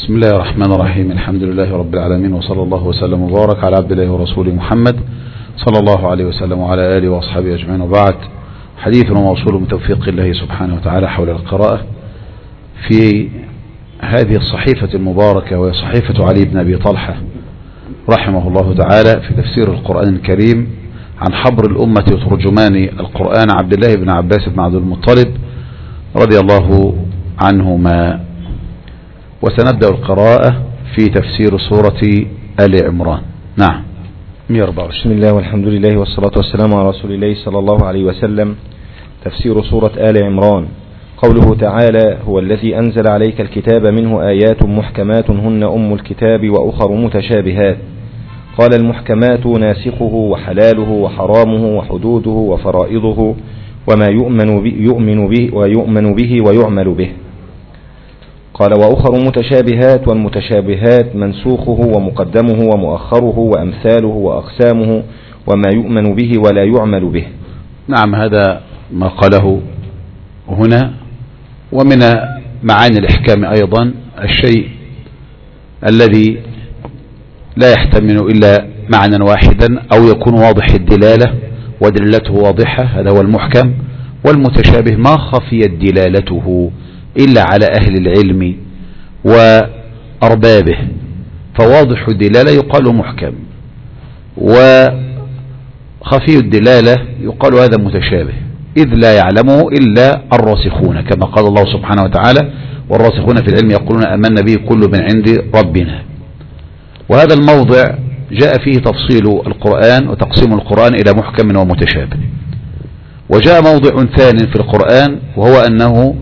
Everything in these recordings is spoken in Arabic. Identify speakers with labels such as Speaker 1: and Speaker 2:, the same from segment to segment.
Speaker 1: بسم الله الرحمن الرحيم. الحمد لله رب العالمين، وصلى الله وسلم وبارك على عبد الله ورسوله محمد صلى الله عليه وسلم وعلى آله وأصحابه أجمعين، وبعد. حديث موصول بتوفيق الله سبحانه وتعالى حول القراءة في هذه الصحيفة المباركة، وهي صحيفة علي بن أبي طلحة رحمه الله تعالى في تفسير القرآن الكريم عن حبر الأمة وترجمان القرآن عبد الله بن عباس بن عبد المطلب رضي الله عنهما. وسنبدأ القراءة في تفسير سورة آل عمران. نعم. 124.
Speaker 2: بسم الله والحمد لله والصلاة والسلام على رسول الله صلى الله عليه وسلم. تفسير سورة آل عمران. قوله تعالى: هو الذي أنزل عليك الكتاب منه آيات محكمات هن أم الكتاب وأخر متشابهات. قال: المحكمات ناسخه وحلاله وحرامه وحدوده وفرائضه وما يؤمن به ويعمل به. قال: وأخر متشابهات، والمتشابهات منسوخه ومقدمه ومؤخره وأمثاله وأقسامه وما يؤمن به ولا يعمل به.
Speaker 1: نعم، هذا ما قاله هنا. ومن معاني الإحكام أيضا الشيء الذي لا يحتمل إلا معنى واحدا أو يكون واضح الدلالة ودلالته واضحة، هذا هو المحكم. والمتشابه ما خفيت دلالته إلا على أهل العلم وأربابه، فواضح الدلالة يقال محكم، وخفي الدلالة يقال هذا متشابه، إذ لا يعلمه إلا الراسخون، كما قال الله سبحانه وتعالى: والراسخون في العلم يقولون آمنا به كل من عند ربنا. وهذا الموضع جاء فيه تفصيل القرآن وتقسيم القرآن إلى محكم ومتشابه. وجاء موضع ثاني في القرآن، وهو أنه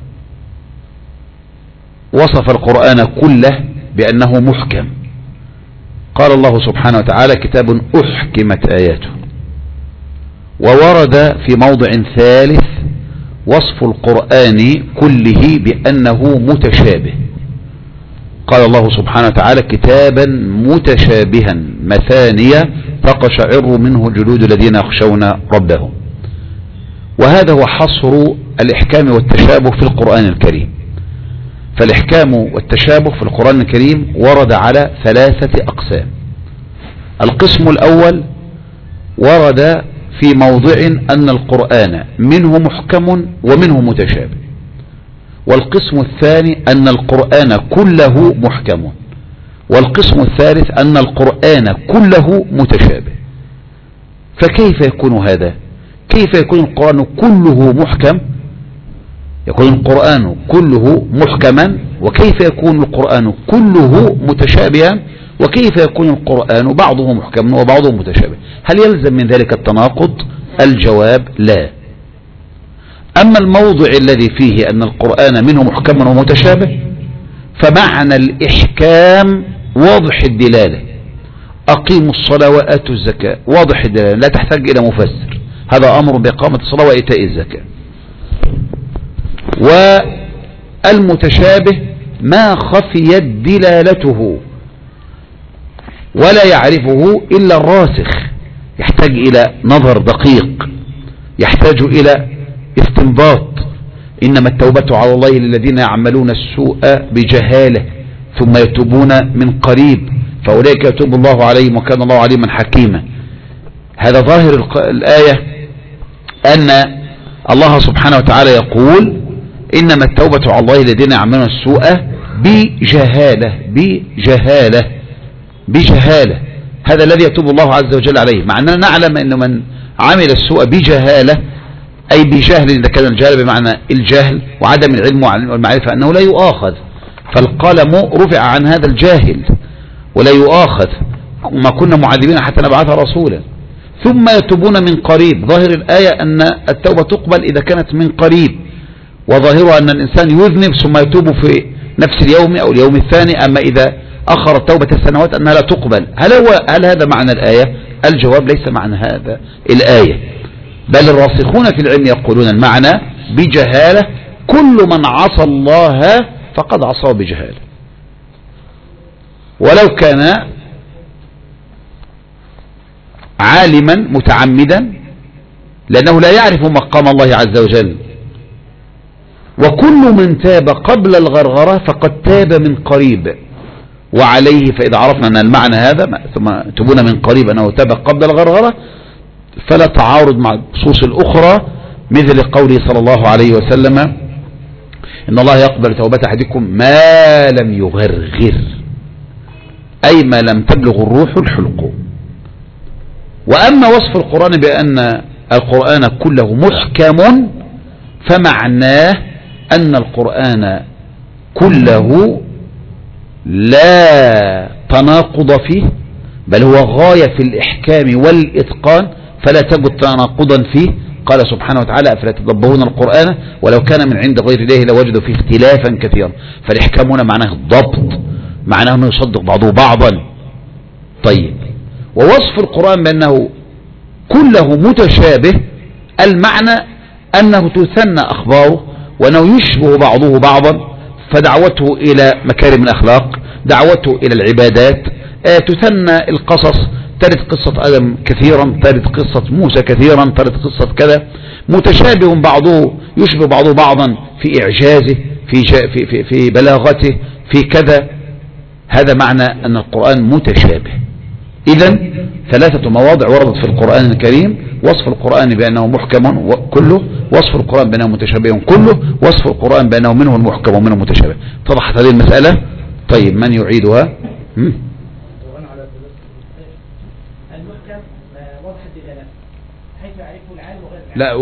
Speaker 1: وصف القرآن كله بأنه محكم. قال الله سبحانه وتعالى: كتاب أحكمت آياته. وورد في موضع ثالث وصف القرآن كله بأنه متشابه. قال الله سبحانه وتعالى: كتابا متشابها مثانية تقشعر منه جلود الذين يخشون ربهم. وهذا هو حصر الإحكام والتشابه في القرآن الكريم. فالإحكام والتشابه في القرآن الكريم ورد على 3 أقسام. القسم الأول ورد في موضع أن القرآن منه محكم ومنه متشابه. والقسم الثاني أن القرآن كله محكم. والقسم الثالث أن القرآن كله متشابه. فكيف يكون هذا؟ كيف يكون القرآن كله محكم؟ يكون القرآن كله محكما، وكيف يكون القرآن كله متشابها، وكيف يكون القرآن بعضه محكم وبعضه متشابه؟ هل يلزم من ذلك التناقض؟ الجواب: لا. أما الموضع الذي فيه أن القرآن منه محكم ومتشابه، فمعنى الإحكام واضح الدلالة. أقيموا الصلاة وآتوا الزكاة، واضح الدلالة، لا تحتاج إلى مفسر، هذا أمر بإقامة الصلاة وإيتاء الزكاة. والمتشابه ما خفيت دلالته ولا يعرفه إلا الراسخ، يحتاج إلى نظر دقيق، يحتاج إلى استنباط. إنما التوبة على الله للذين يعملون السوء بجهالة ثم يتوبون من قريب فأولئك يتوب الله عليهم وكان الله عليما حكيما. هذا ظاهر الآية، أن الله سبحانه وتعالى يقول: إنما التوبة على الله الذين يعملون السوء بجهالة. بجهالة بجهالة، هذا الذي يتوب الله عز وجل عليه. مع أننا نعلم أن من عمل السوء بجهالة، أي بجهل، إذا كان الجهل بمعنى الجهل وعدم العلم والمعرفة، أنه لا يؤاخذ، فالقلم رفع عن هذا الجاهل ولا يؤاخذ. ما كنا معذبين حتى نبعث رسولا. ثم يتوبون من قريب. ظاهر الآية أن التوبة تقبل إذا كانت من قريب، وظاهرها أن الإنسان يذنب ثم يتوب في نفس اليوم أو اليوم الثاني. أما إذا أخر التوبة سنوات أنها لا تقبل. هل هذا معنى الآية؟ الجواب: ليس معنى هذا الآية، بل الراسخون في العلم يقولون المعنى بجهالة. كل من عصى الله فقد عصاه بجهالة، ولو كان عالما متعمدا، لأنه لا يعرف مقام الله عز وجل وكل من تاب قبل الغرغرة فقد تاب من قريب وعليه. فإذا عرفنا أن المعنى هذا ثم تبون من قريب أنه تاب قبل الغرغرة فلا تعارض مع النصوص الأخرى، مثل قوله صلى الله عليه وسلم إن الله يقبل توبة أحدكم ما لم يغرغر، أي ما لم تبلغ الروح الحلق. وأما وصف القرآن بأن القرآن كله محكم فمعناه أن القرآن كله لا تناقض فيه، بل هو غاية في الإحكام والإتقان فلا تجد تناقضا فيه. قال سبحانه وتعالى أفلا تدبرون القرآن ولو كان من عند غير الله لوجدوا فيه اختلافا كثيرا. فالإحكام هنا معناه الضبط، معناه أنه يصدق بعضه بعضا. طيب، ووصف القرآن بأنه كله متشابه المعنى أنه تثنى أخباره وأنه يشبه بعضه بعضا، فدعوته إلى مكارم الأخلاق، دعوته إلى العبادات، تثنى القصص، ترد قصة آدم كثيرا، ترد قصة موسى كثيرا، ترد قصة كذا، متشابه بعضه يشبه بعضه بعضا في إعجازه، في بلاغته، في كذا. هذا معنى أن القرآن متشابه. إذن 3 مواضع وردت في القرآن الكريم: وصف القرآن بأنه محكم كله، وصف القرآن بأنه متشابه كله، وصف القرآن بأنه منه المحكم ومنه المتشابه. اتضحت هذه المسألة؟ طيب، من يعيدها؟ لا،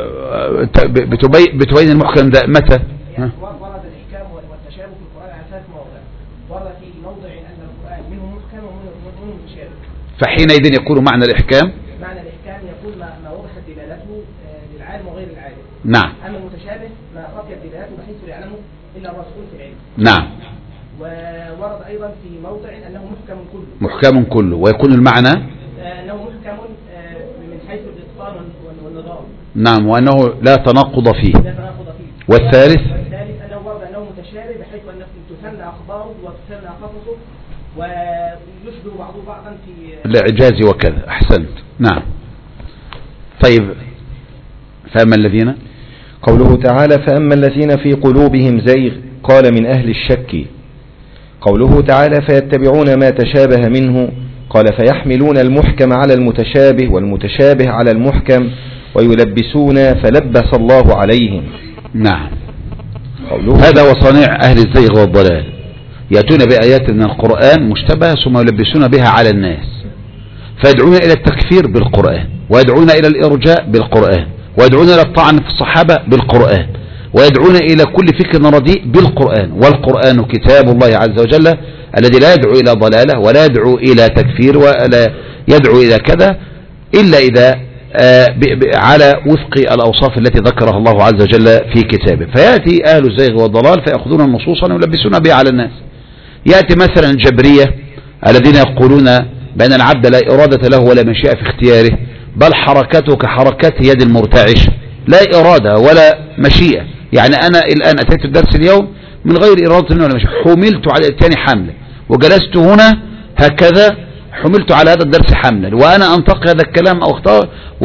Speaker 1: بتبين المحكم ده متى؟
Speaker 3: ورد الإحكام والتشابه في القرآن على 3 مواضع. ورد في موضع أن القرآن منه محكم ومنه متشابه،
Speaker 1: فحينئذ يكون معنى الإحكام
Speaker 3: يكون ما وضحت دلالته للعالم وغير العالم.
Speaker 1: نعم.
Speaker 3: أما المتشابه ما خفيت دلالته بحيث لا يعلمه إلا الرسول في العلم.
Speaker 1: نعم.
Speaker 3: وورد أيضا في موضع أنه
Speaker 1: محكم كله ويكون المعنى
Speaker 3: أنه محكم من حيث الإتقان والنظام.
Speaker 1: نعم، وأنه لا تناقض فيه. والثالث
Speaker 3: أنه ورد أنه متشابه بحيث أنه تثنى أخباره وتثنى قصصه ويشبه بعضه بعضا في
Speaker 1: الإعجاز وكذا. أحسنت. نعم. طيب، فأما الذين،
Speaker 2: قوله تعالى فأما الذين في قلوبهم زيغ قال من أهل الشك. قوله تعالى فيتبعون ما تشابه منه قال فيحملون المحكم على المتشابه والمتشابه على المحكم ويلبسون فلبس الله عليهم.
Speaker 1: نعم. هذا وصنيع أهل الزيغ والضلال، يأتون بآيات من القرآن مشتبهة ثم يلبسون بها على الناس، فيدعون إلى التكفير بالقرآن، ويدعون إلى الإرجاء بالقرآن، ويدعون إلى الطعن في الصحابة بالقرآن، ويدعون إلى كل فكر رديء بالقرآن. والقرآن كتاب الله عز وجل الذي لا يدعو إلى ضلالة ولا يدعو إلى تكفير ولا يدعو إلى كذا إلا إذا على وفق الأوصاف التي ذكرها الله عز وجل في كتابه. فيأتي أهل الزيغ والضلال فيأخذون النصوص ويلبسون بها على الناس. يأتي مثلا الجبرية الذين يقولون بأن العبد لا إرادة له ولا مشيئة في اختياره، بل حركته كحركات يد المرتعش، لا إرادة ولا مشيئة. يعني أنا الآن أتيت الدرس اليوم من غير إرادة ولا مشيئة، حملت على الثاني حملة وجلست هنا هكذا، حملت على هذا الدرس حملا، وأنا أنطق هذا الكلام أو أخطاه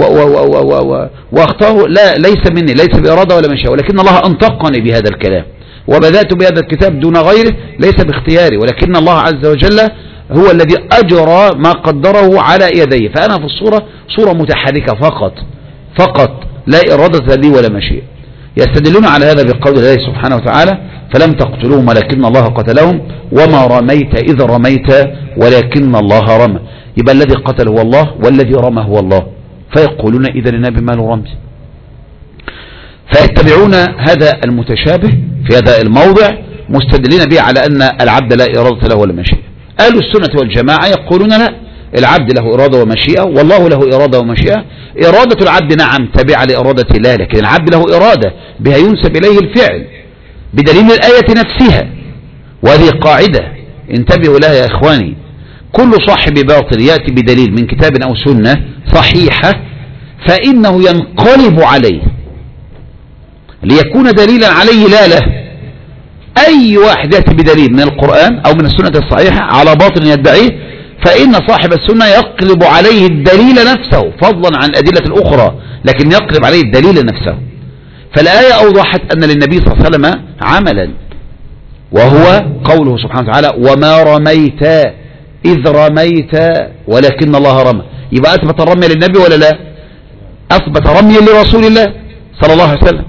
Speaker 1: وأخطاه لا ليس مني، ليس بإرادة ولا مشيئة، ولكن الله أنطقني بهذا الكلام وبدأت بهذا الكتاب دون غيره، ليس باختياري، ولكن الله عز وجل هو الذي أجرى ما قدره على يديه. فأنا في الصورة صورة متحركة فقط لا إرادة لي ولا مشيئة. يستدلون على هذا بقول الله سبحانه وتعالى فلم تقتلوهم ولكن الله قتلهم وما رميت إذ رميت ولكن الله رمى. يبقى الذي قتل هو الله والذي رمى هو الله. فيقولون إذا النبي ما له رمز. فيتبعون هذا المتشابه في هذا الموضع مستدلين به على أن العبد لا إرادة له ولا مشيئة. أهل السنة والجماعة يقولون لا، العبد له إرادة ومشيئة والله له إرادة ومشيئة. إرادة العبد نعم تابعة لإرادة الله، لكن العبد له إرادة بها ينسب إليه الفعل بدليل الآية نفسها. وهذه قاعدة انتبهوا لها يا إخواني، كل صاحب باطل يأتي بدليل من كتاب أو سنة صحيحة فإنه ينقلب عليه ليكون دليلا عليه لا له. أي واحد يأتي بدليل من القرآن أو من السنة الصحيحة على باطل يدعيه فإن صاحب السنة يقلب عليه الدليل نفسه فضلا عن الأدلة الأخرى، لكن يقلب عليه الدليل نفسه. فالآية أوضحت أن للنبي صلى الله عليه وسلم عملا، وهو قوله سبحانه وتعالى وما رميت إذ رميت ولكن الله رمى. يبقى أثبت الرمي للنبي ولا لا؟ أثبت رميا لرسول الله صلى الله عليه وسلم،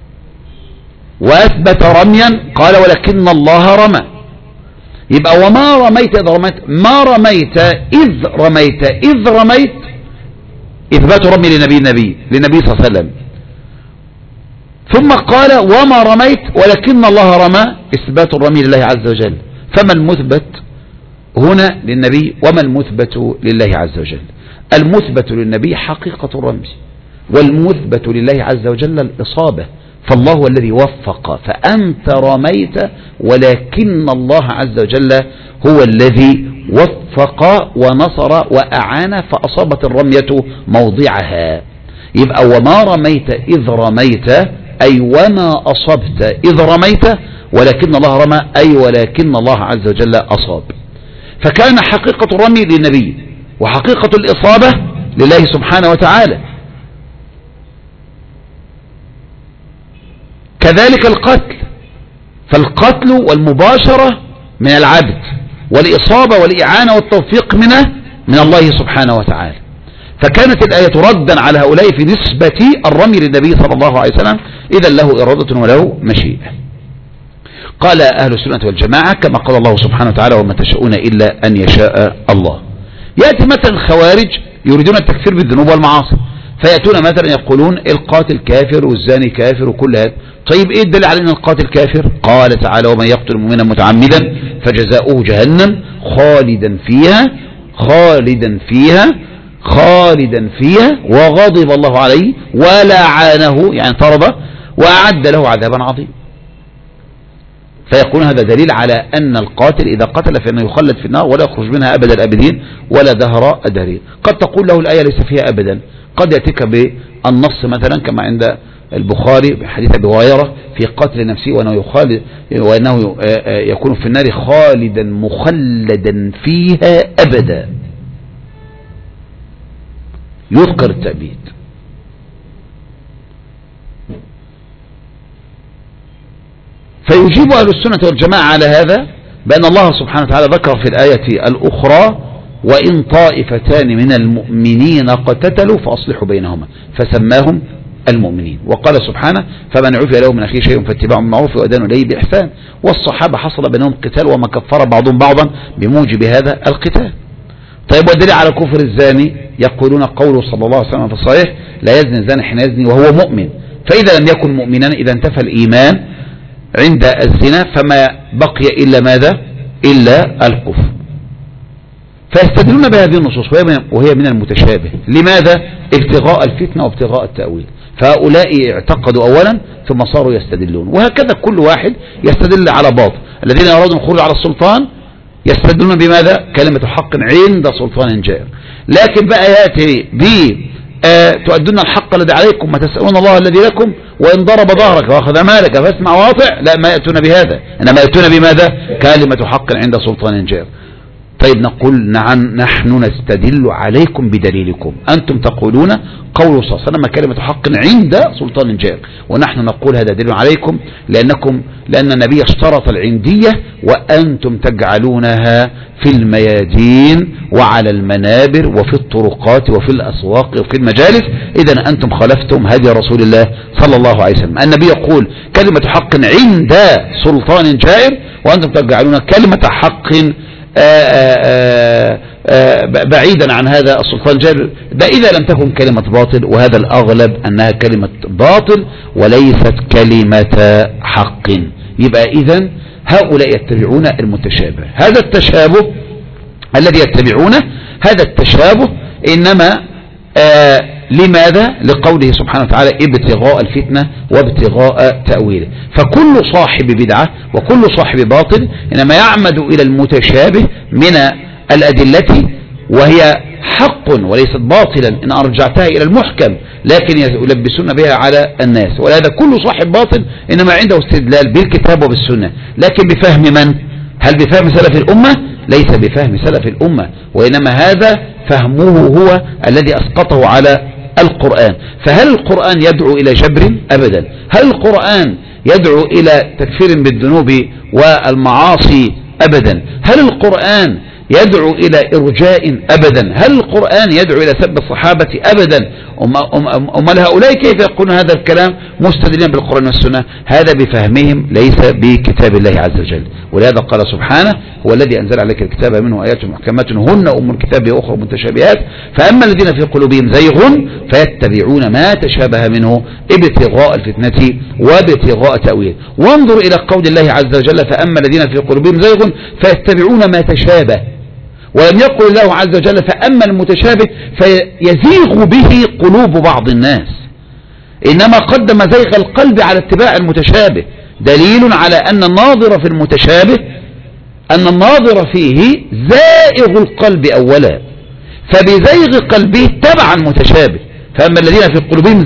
Speaker 1: وأثبت رميا قال ولكن الله رمى. يبقى وما رميت إذ رميت، ما رميت إذ رميت، إذ رميت إثبات رمي للنبي صلى الله عليه وسلم. ثم قال وما رميت ولكن الله رمى، إثبات الرمي لله عز وجل. فما المثبت هنا للنبي وما المثبت لله عز وجل؟ المثبت للنبي حقيقة الرمي، والمثبت لله عز وجل الإصابة. فالله هو الذي وفق، فأنت رميت ولكن الله عز وجل هو الذي وفق ونصر وأعان فأصابت الرمية موضعها. يبقى وما رميت إذ رميت أي وما أصبت إذ رميت ولكن الله رمى، أي ولكن الله عز وجل أصاب. فكان حقيقة الرمي للنبي وحقيقة الإصابة لله سبحانه وتعالى. كذلك القتل، فالقتل والمباشرة من العبد، والإصابة والإعانة والتوفيق من الله سبحانه وتعالى. فكانت الآية ردا على هؤلاء في نسبة الرمي للنبي صلى الله عليه وسلم، إذا له إرادة وله مشيئة. قال أهل السنة والجماعة كما قال الله سبحانه وتعالى وما تشاءون إلا أن يشاء الله. يأتي مثلا الخوارج يريدون التكفير بالذنوب والمعاصي، فيأتون مثلا يقولون القاتل كافر والزاني كافر وكل هذا. طيب ايه الدليل على ان القاتل كافر؟ قال تعالى ومن يقتل مؤمنا متعمدا فجزاؤه جهنم خالدا فيها وغضب الله عليه ولعنه، يعني طرده وأعد له عذابا عظيما. فيكون هذا دليل على أن القاتل إذا قتل فإنه يخلد في النار ولا يخرج منها أبدا الأبدين ولا دهر الدهرين. قد تقول له الآية ليس فيها أبدا، قد يأتيك بالنص مثلا كما عند البخاري بحديث أبي هريرة في قتل نفسه وأنه يكون في النار خالدا مخلدا فيها أبدا، يذكر التأبيد. فيجيب أهل السنة والجماعة على هذا بأن الله سبحانه وتعالى ذكر في الآية الأخرى وإن طائفتان من المؤمنين اقتتلوا فأصلحوا بينهما فسماهم المؤمنين. وقال سبحانه فمن عفي له من أخيه شيء فاتباع بالمعروف وأدان إليه بإحسان. والصحابة حصل بينهم قتال وما كفر بعضهم بعضا بموجب هذا القتال. طيب والدليل على كفر الزاني يقولون قوله صلى الله عليه وسلم في الصحيح لا يزني الزاني حين يزني وهو مؤمن، فإذا لم يكن مؤمنا إذا انتفى الإيمان عند الزنا فما بقي إلا ماذا؟ إلا الكفر. فيستدلون بهذه النصوص وهي من المتشابه. لماذا؟ ابتغاء الفتنة وابتغاء التأويل. فهؤلاء اعتقدوا أولا ثم صاروا يستدلون، وهكذا كل واحد يستدل على باطل. الذين يرادون الخروج على السلطان يستدلون بماذا؟ كلمة حق عند سلطان جائر. لكن بقى يأتي تؤدون الحق الذي عليكم ما تسألون الله الذي لكم وإن ضرب ظهرك وأخذ مالك فاسمع واطع، لا ما يأتون بهذا، إنما يأتون بماذا؟ كلمة حق عند سلطان جائر. طيب نقول نعم نحن نستدل عليكم بدليلكم، أنتم تقولون قول صلى الله عليه وسلم كلمة حق عند سلطان جائر، ونحن نقول هذا دليل عليكم لأن النبي اشترط العندية وأنتم تجعلونها في الميادين وعلى المنابر وفي الطرقات وفي الأسواق وفي المجالس. إذن أنتم خالفتم هدي رسول الله صلى الله عليه وسلم. النبي يقول كلمة حق عند سلطان جائر وأنتم تجعلون كلمة حق بعيدا عن هذا السلطان الجائر. ده إذا لم تكن كلمة باطل، وهذا الأغلب أنها كلمة باطل وليست كلمة حق. يبقى إذن هؤلاء يتبعون المتشابه. هذا التشابه الذي يتبعونه هذا التشابه إنما لماذا؟ لقوله سبحانه وتعالى ابتغاء الفتنة وابتغاء تأويله. فكل صاحب بدعة وكل صاحب باطل إنما يعمد إلى المتشابه من الأدلة وهي حق وليست باطلا إن أرجعتها إلى المحكم، لكن يلبسون بها على الناس. ولهذا كل صاحب باطل إنما عنده استدلال بالكتاب وبالسنة، لكن بفهم من؟ هل بفهم سلف الأمة؟ ليس بفهم سلف الأمة، وإنما هذا فهمه هو الذي أسقطه على القرآن. فهل القرآن يدعو إلى جبر؟ أبدا. هل القرآن يدعو إلى تكفير بالذنوب والمعاصي؟ أبدا. هل القرآن يدعو إلى إرجاء؟ أبدا. هل القرآن يدعو إلى سب الصحابة؟ أبدا. أمال هؤلاء كيف يقولون هذا الكلام مستدلين بالقرآن والسنة؟ هذا بفهمهم ليس بكتاب الله عز وجل. ولهذا قال سبحانه: هو الذي أنزل عليك الكتاب منه آيات محكمات هن أم الكتاب وأخرى متشابهات فأما الذين في قلوبهم زيغ فيتبعون ما تشابه منه ابتغاء الفتنة وابتغاء تأويل. وانظر إلى قول الله عز وجل: فأما الذين في قلوبهم زيغ فيتبعون ما تشابه. ولم يقل الله عز وجل: فأما المتشابه فيزيغ به قلوب بعض الناس، إنما قدم زيغ القلب على اتباع المتشابه، دليل على أن الناظر في المتشابه أن الناظر فيه زائغ القلب أولا، فبزيغ قلبه تبع المتشابه. فأما الذين في قلوبهم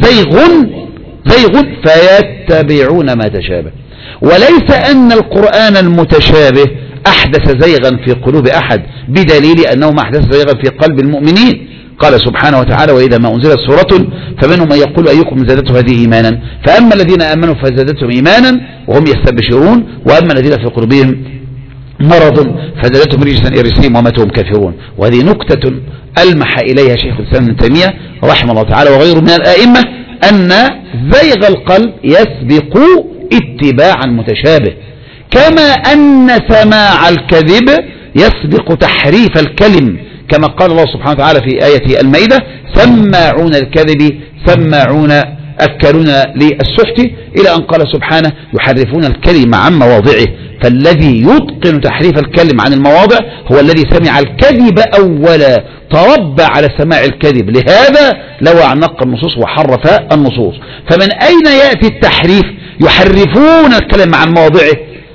Speaker 1: زيغ فيتبعون ما تشابه. وليس أن القرآن المتشابه أحدث زيغا في قلوب أحد، بدليل أنه ما أحدث زيغا في قلب المؤمنين. قال سبحانه وتعالى: وإذا ما أنزلت سورة فمنهم من يقول أيكم زادته هذه إيمانا فأما الذين آمنوا فزادتهم إيمانا وهم يستبشرون وأما الذين في قلوبهم مرض فزادتهم رجسا إلى رجسهم وماتوا هم كافرون. وهذه نكتة ألمح إليها شيخ الإسلام ابن تيمية رحمه الله تعالى وغيره من الآئمة، أن زيغ القلب يسبق اتباع المتشابه، كما أن سماع الكذب يسبق تحريف الكلم، كما قال الله سبحانه وتعالى في آية المائدة: سماعون الكذب سماعون أكلون للسحت، إلى أن قال سبحانه: يحرفون الكلم عن مواضعه. فالذي يتقن تحريف الكلم عن المواضع هو الذي سمع الكذب أولا، تربى على سماع الكذب، لهذا لو أعنق النصوص وحرف النصوص. فمن أين يأتي التحريف؟ يحرفون الكلم عن مواضعه،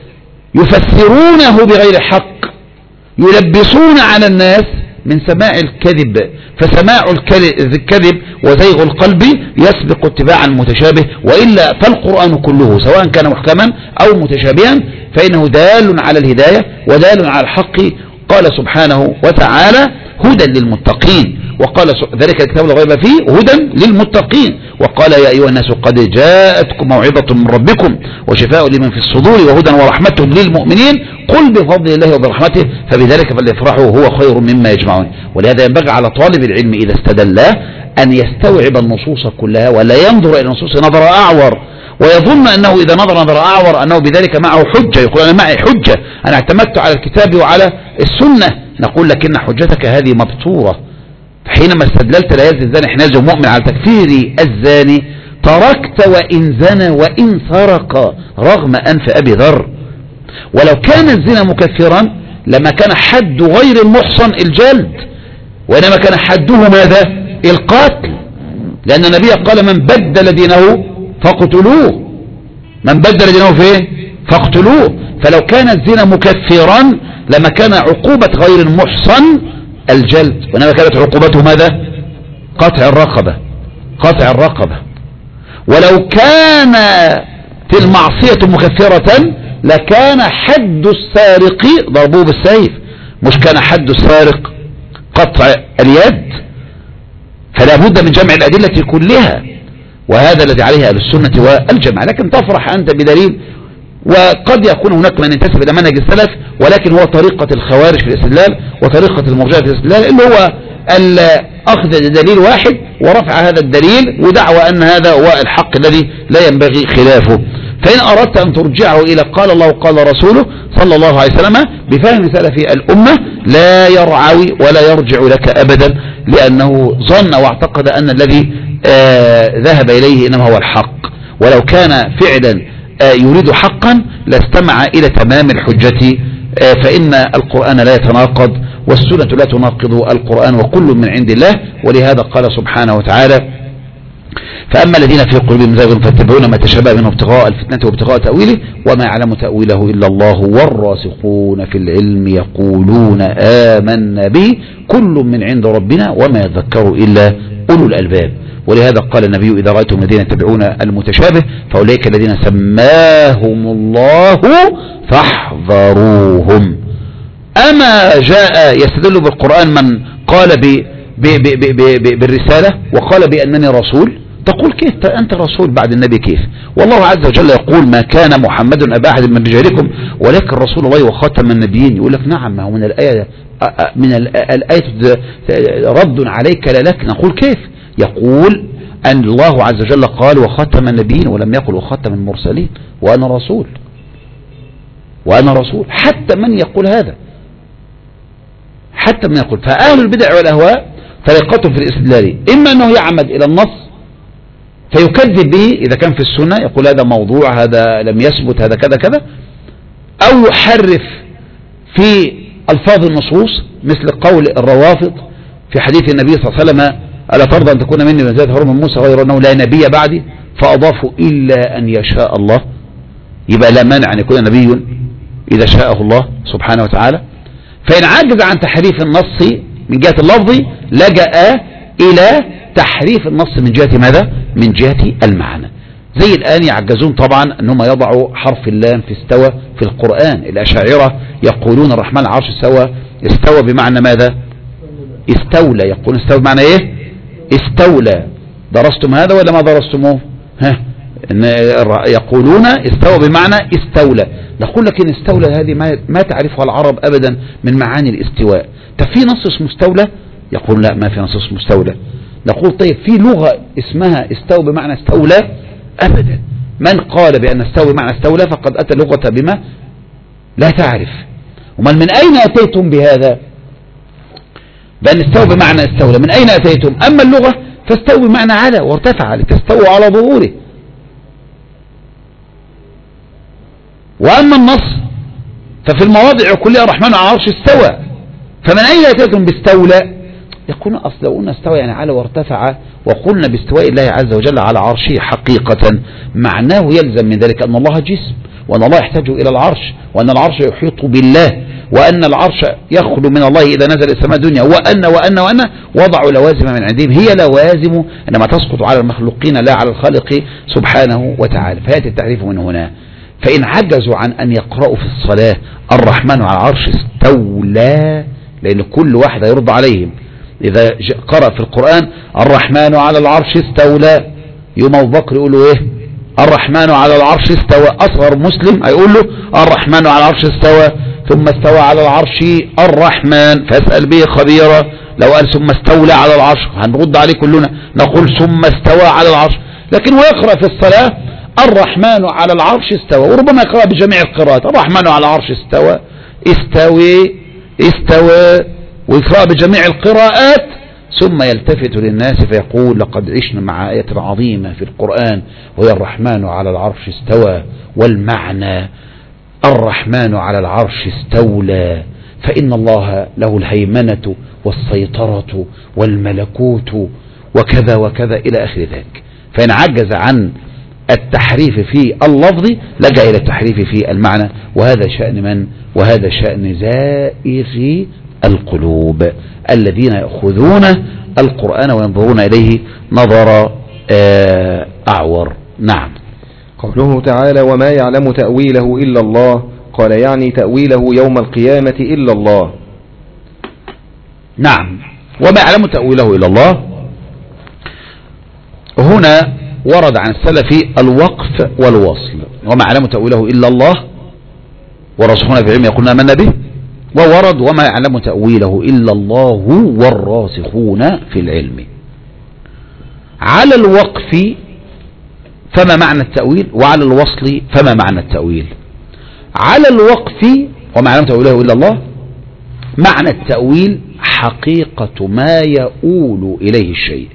Speaker 1: يفسرونه بغير حق، يلبسون على الناس من سماع الكذب. فسماع الكذب وزيغ القلب يسبق اتباع المتشابه، وإلا فالقرآن كله سواء كان محكما أو متشابها فإنه دال على الهداية ودال على الحق. قال سبحانه وتعالى: هدى للمتقين، وقال ذلك الكتاب لا ريب فيه هدى للمتقين. وقال: يا أيها الناس قد جاءتكم موعظة من ربكم وشفاء لمن في الصدور وهدى ورحمة للمؤمنين قل بفضل الله وبرحمته فبذلك فليفرحوا هو خير مما يجمعون. ولهذا ينبغي على طالب العلم إذا استدل أن يستوعب النصوص كلها ولا ينظر إلى النصوص نظر أعور، ويظن أنه إذا نظر أعور أنه بذلك معه حجة، يقول: أنا معي حجة، أنا اعتمدت على الكتاب وعلى السنة. نقول: لكن حجتك هذه مبتورة. حينما استدللت لا يزني الزاني حين يزني مؤمن على تكفير الزاني تركت وإن زنى وإن سرق رغم أنف أبي ذر. ولو كان الزنا مكفرا لما كان حد غير المحصن الجلد، وإنما كان حده ماذا؟ القتل، لأن النبي قال: من بدل دينه فاقتلوه، من بدل دينه فيه فاقتلوه. فلو كان الزنا مكفرا لما كان عقوبة غير المحصن الجلد، وإنما كانت عقوبته ماذا؟ قطع الرقبة. ولو كانت المعصية مكفرة لكان حد السارق ضربوه بالسيف، مش كان حد السارق قطع اليد. فلا بد من جمع الأدلة كلها، وهذا الذي عليه أهل السنة والجماعة. لكن تفرح أنت بدليل، وقد يكون هناك من ينتسب إلى منهج السلف، ولكن هو طريقة الخوارج في الاستدلال وطريقة المرجئة في الاستدلال، اللي هو أخذ دليل واحد ورفع هذا الدليل ودعوى أن هذا هو الحق الذي لا ينبغي خلافه. فإن أردت أن ترجعه إلى قال الله وقال رسوله صلى الله عليه وسلم بفهم سلف الأمة لا يرعوي ولا يرجع لك أبدا، لأنه ظن واعتقد أن الذي ذهب إليه إنما هو الحق، ولو كان فعلا يريد حقا لاستمع إلى تمام الحجة، فإن القرآن لا يتناقض والسنة لا تناقض القرآن وكل من عند الله. ولهذا قال سبحانه وتعالى: فأما الذين في قلوبهم زيغ فاتبعون ما تشابه منه ابتغاء الفتنة وابتغاء تأويله وما يعلم تأويله إلا الله والراسخون في العلم يقولون آمنا به كل من عند ربنا وما يذكر إلا أولو الألباب. ولهذا قال النبي: إذا رأيتم الذين يتبعون المتشابه فأولئك الذين سماهم الله فاحذروهم. أما جاء يستدل بالقرآن من قال بالرسالة وقال بأنني رسول، تقول كيف أنت رسول بعد النبي؟ كيف؟ والله عز وجل يقول ما كان محمد أبا أحد من رجالكم ولكن رسول الله وخاتم النبيين. يقول لك نعم، ما هو من الآية رد عليك لا لك. نقول كيف؟ يقول أن الله عز وجل قال وخاتم النبيين ولم يقل وخاتم المرسلين وأنا رسول، وأنا رسول. حتى من يقول هذا، حتى من يقول. فأهل البدع والأهواء طريقتهم في الاستدلال إما أنه يعمد إلى النص فيكذب به إذا كان في السنة، يقول هذا موضوع، هذا لم يثبت، هذا كذا كذا، أو يحرف في ألفاظ النصوص مثل قول الروافض في حديث النبي صلى الله عليه وسلم ألا ترضى أن تكون مني منزلة هارون من موسى غير أنه لا نبي بعدي، فأضافوا إلا أن يشاء الله. يبقى لا مانع أن يكون نبي إذا شاءه الله سبحانه وتعالى. فإن عجز عن تحريف النص من جهة اللفظ لجأ إلى تحريف النص من جهة ماذا؟ من جهة المعنى. زي الآن يعجزون طبعا أنهم يضعوا حرف اللام في استوى في القرآن. الأشاعرة يقولون الرحمن العرش استوى بمعنى ماذا؟ استولى. يقولون استوى بمعنى إيه؟ استولى. درستم هذا ولا ما درستموه؟ يقولون استوى بمعنى استولى. نقول لك إن استولى هذه ما تعرفها العرب أبدا من معاني الاستواء. طب في نص اسمه استولى؟ يقول لا، ما في نص اسمه استولى. نقول طيب في لغة اسمها استوى بمعنى استولى؟ أبدا. من قال بأن استوى بمعنى استولى فقد أتى لغة بما لا تعرف. ومن أين أتيتم بهذا؟ بأن استوى بمعنى استولى، من أين أتيتم؟ أما اللغة فاستوى بمعنى على وارتفع لتستوى على ظهوره. وأما النص ففي المواضع كلها الرحمن على العرش استوى. فمن أين أتيتم باستولى؟ يقولون أصل لو قلنا استوى يعني على وارتفع وقلنا باستواء الله عز وجل على عرشه حقيقة، معناه يلزم من ذلك أن الله جسم، وأن الله يحتاج إلى العرش، وأن العرش يحيط بالله، وأن العرش يخلو من الله إذا نزل السماء الدنيا، وأن وضعوا لوازم من عندهم هي لوازم إنما تسقط على المخلوقين لا على الخالق سبحانه وتعالى. فيأتي التعريف من هنا. فإن عجزوا عن أن يقرأوا في الصلاة الرحمن على العرش استولى، لأن كل واحد يرد عليهم إذا قرأ في القرآن الرحمن على العرش استولى، يوم أبو بكر يقول له إيه؟ الرحمن على العرش استوى. أصغر مسلم هيقول له الرحمن على العرش استوى، ثم استوى على العرش الرحمن فاسأل به خبيرا. لو قال ثم استولى على العرش هنرد عليه كلنا نقول ثم استوى على العرش. لكن هو يقرأ في الصلاة الرحمن على العرش استوى، وربما يقرأ بجميع القراءات الرحمن على العرش استوى، استوى، ويقرأ بجميع القراءات. ثم يلتفت للناس فيقول لقد عشنا مع آية عظيمة في القرآن وهي الرحمن على العرش استوى، والمعنى الرحمن على العرش استولى، فإن الله له الهيمنة والسيطرة والملكوت وكذا وكذا إلى آخر ذلك. فإن عجز عن التحريف في اللفظ لجأ إلى التحريف في المعنى، وهذا شأن من؟ وهذا شأن زائر القلوب الذين يأخذون القرآن وينظرون إليه نظر أعور. نعم.
Speaker 2: قوله تعالى وما يعلم تأويله إلا الله، قال يعني تأويله يوم القيامة إلا الله.
Speaker 1: نعم، وما يعلم تأويله إلا الله هنا ورد عن السلف الوقف والوصل. وما يعلم تأويله إلا الله والراسخون في العلم يقولون آمنا به، وورد وما يعلم تأويله إلا الله والراسخون في العلم. على الوقف فما معنى التأويل، وعلى الوصل فما معنى التأويل. على الوقف وما يعلم تأويله إلا الله، معنى التأويل حقيقة ما يؤول إليه الشيء،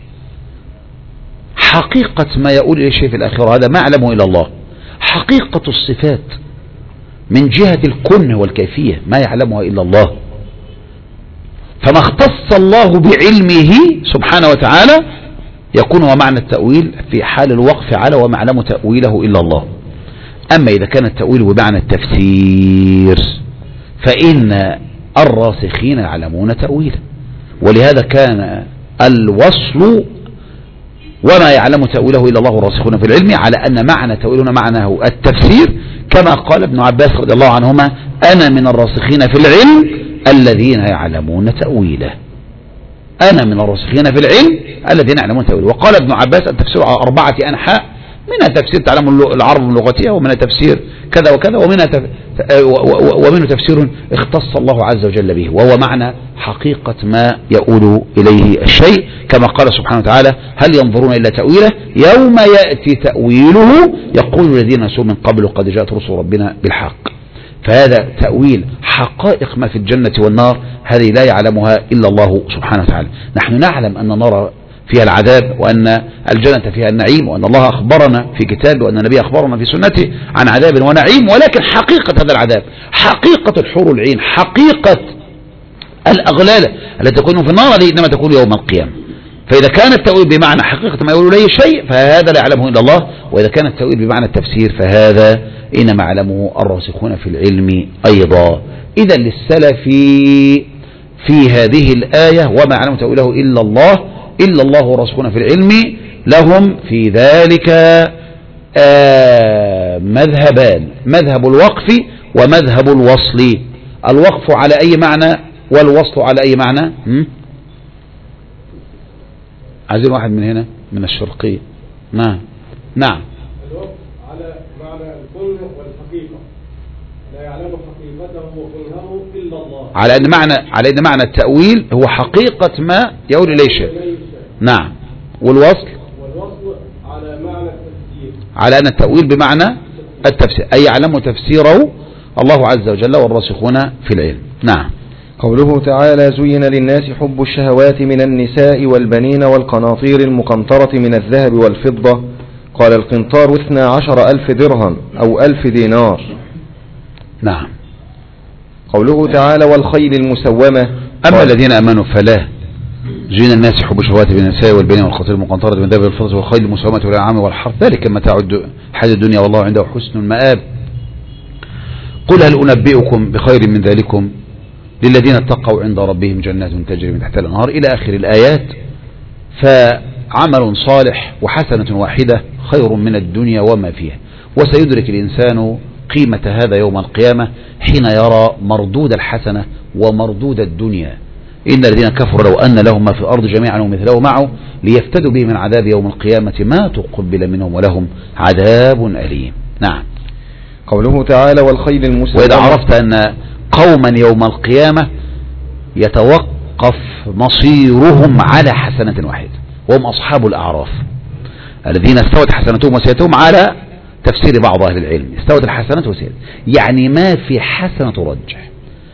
Speaker 1: حقيقة ما يؤول إليه الشيء في الآخرة، هذا ما يعلمه إلا الله. حقيقة الصفات من جهة الكن والكيفية ما يعلمها إلا الله. فما اختص الله بعلمه سبحانه وتعالى يكون هو معنى التأويل في حال الوقف على وما يعلم تأويله إلا الله. أما إذا كان التأويل بمعنى التفسير فإن الراسخين يعلمون تأويله، ولهذا كان الوصل وما يعلم تأويله إلا الله الراسخون في العلم على أن معنى تأويلنا معناه التفسير، كما قال ابن عباس رضي الله عنهما أنا من الراسخين في العلم الذين يعلمون تأويله. أنا من الراسخين في العلم الذين يعلمون تأويله. وقال ابن عباس التفسير على 4 أنحاء، منها تفسير تعلم العرب من لغتها، ومنها تفسير كذا وكذا، ومنه تفسير اختص الله عز وجل به، وهو معنى حقيقة ما يؤول إليه الشيء، كما قال سبحانه وتعالى: هل ينظرون إلا تأويله يوم يأتي تأويله يقول الذين نسوا من قبل قد جاءت رسل ربنا بالحق. فهذا تأويل حقائق ما في الجنة والنار، هذه لا يعلمها إلا الله سبحانه وتعالى. نحن نعلم أن النار فيها العذاب، وأن الجنة فيها النعيم، وأن الله أخبرنا في كتابه، وأن النبي أخبرنا في سنته عن عذاب ونعيم، ولكن حقيقة هذا العذاب، حقيقة الحور العين، حقيقة الأغلال التي تكون في النار، هذه إنما تكون يوم القيامة. فإذا كان التأويل بمعنى حقيقة ما يقول إليه شيء فهذا لا يعلمه إلا الله، وإذا كان التأويل بمعنى التفسير فهذا إنما يعلمه الراسخون في العلم أيضا. إذا للسلف في هذه الآية وما يعلم تأويله إلا الله والراسخون في العلم لهم في ذلك مذهبان: مذهب الوقف ومذهب الوصل. الوقف على أي معنى والوصل على أي معنى؟ عايزين واحد من هنا من الشرقية. نعم
Speaker 4: الوقف على معنى الكون والحقيقة، لا يعلم حقيقته وكنه إلا الله، على
Speaker 1: أن معنى التأويل هو حقيقة ما يقول إليه شيء. نعم. والوصل على معنى التفسير، على أن التأويل بمعنى التفسير، أي يعلم تفسيره الله عز وجل والراسخون في العلم. نعم.
Speaker 2: قوله تعالى: زين للناس حب الشهوات من النساء والبنين والقناطير المقنطرة من الذهب والفضة. قال القنطار 12,000 درهم أو 1000 دينار.
Speaker 1: نعم.
Speaker 2: قوله تعالى: والخيل المسومة.
Speaker 1: أما الذين أمنوا فلا زين الناس حب الشهوات من النساء والبنين والقناطير المقنطرة من الذهب والفضة والخيل المسومة والأنعام والحرث ذلك متاع الحياة الدنيا والله عنده حسن المآب. قل هل أنبئكم بخير من ذلكم للذين اتقوا عند ربهم جنات تجري من تحتها الأنهار إلى آخر الآيات. فعمل صالح وحسنة واحدة خير من الدنيا وما فيها، وسيدرك الإنسان قيمة هذا يوم القيامة حين يرى مردود الحسنة ومردود الدنيا. إن الذين كفروا لو أن لهم ما في الأرض جميعا ومثله معه ليفتدوا به من عذاب يوم القيامة ما تقبل منهم ولهم عذاب أليم. نعم.
Speaker 2: قوله تعالى: والخيل المسومة.
Speaker 1: وإذا عرفت أن قوما يوم القيامة يتوقف مصيرهم على حسنة واحدة وهم أصحاب الأعراف الذين استوت حسنتهم وسيئتهم على تفسير بعض أهل العلم. استوت الحسنة وسيئت يعني ما في حسنة ترجح،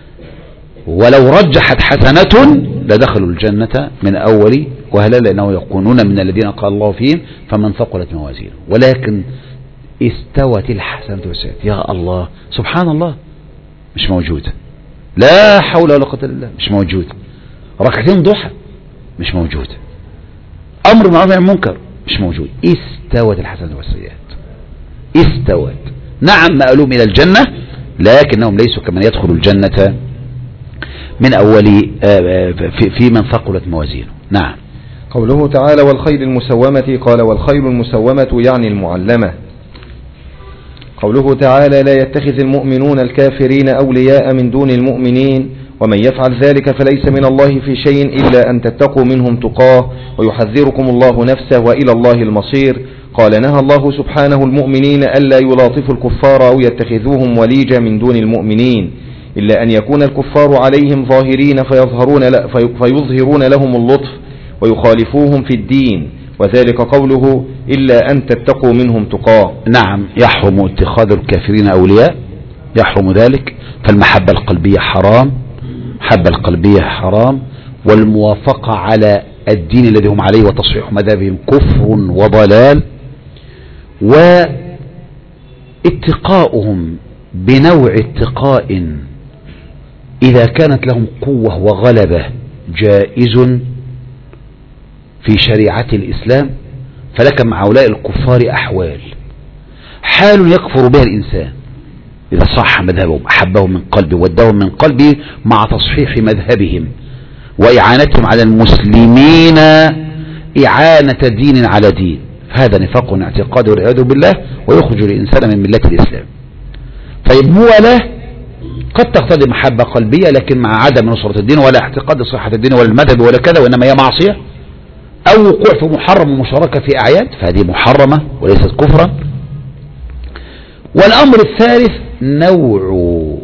Speaker 1: ولو رجحت حسنة لدخلوا الجنة من أول وهلا، لأنه يكونون من الذين قال الله فيهم فمن ثقلت موازينه. ولكن استوت الحسنة وسيئت، يا الله سبحان الله، مش موجودة. لا حول ولا قوة إلا بالله، مش موجودة. ركعتين ضحى مش موجودة. أمر معروف عن منكر مش موجود. استوت الحسنة والسيئات، استوت. نعم مألوم إلى الجنة، لكنهم ليسوا كمن يدخل الجنة من أول في من ثقلت موازينه. نعم.
Speaker 2: قوله تعالى: والخيل المسومة. قال: والخيل المسومة يعني المعلمة. قوله تعالى: لا يتخذ المؤمنون الكافرين أولياء من دون المؤمنين ومن يفعل ذلك فليس من الله في شيء إلا أن تتقوا منهم تقاه ويحذركم الله نفسه وإلى الله المصير. قال: نهى الله سبحانه المؤمنين ألا يلاطفوا الكفار أو يتخذوهم وليجا من دون المؤمنين، إلا أن يكون الكفار عليهم ظاهرين فيظهرون لهم اللطف ويخالفوهم في الدين، وذلك قوله: إلا أن تتقوا منهم تقاه.
Speaker 1: نعم. يحرم اتخاذ الكافرين أولياء، يحرم ذلك. فالمحبة القلبية حرام، محبة القلبية حرام، والموافقة على الدين الذي هم عليه وتصحيح مذهبهم كفر وضلال، واتقاؤهم بنوع اتقاء إذا كانت لهم قوة وغلبة جائز في شريعة الإسلام. فلك مع هؤلاء الكفار أحوال: حال يكفر بها الإنسان إذا صح مذهبهم، أحبهم من قلبه ودهم من قلبه مع تصحيح مذهبهم وإعانتهم على المسلمين إعانة دين على دين، هذا نفاق اعتقاد والعياذ بالله ويخرج الإنسان من ملة الإسلام. طيب موالاة قد تقتضي محبة قلبية لكن مع عدم نصرة الدين ولا اعتقاد صحة الدين ولا المذهب ولا كذا، وإنما هي معصية، أو وقوع في محرم ومشاركة في أعياد فهذه محرمة وليست كفرا. والأمر الثالث نوع